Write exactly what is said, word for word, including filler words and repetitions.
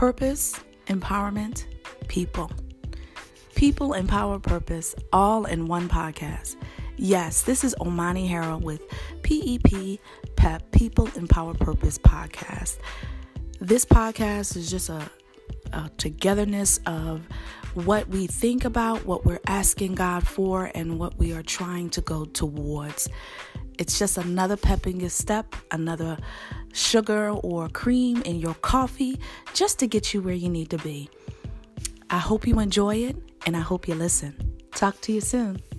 Purpose, empowerment, people. People, empower, purpose, all in one podcast. Yes, this is Omani Harrell with P E P, PEP, People, Empower, Purpose podcast. This podcast is just a, a togetherness of what we think about, what we're asking God for, and what we are trying to go towards. It's just another pepping step, another sugar or cream in your coffee, just to get you where you need to be. I hope you enjoy it, and I hope you listen. Talk to you soon.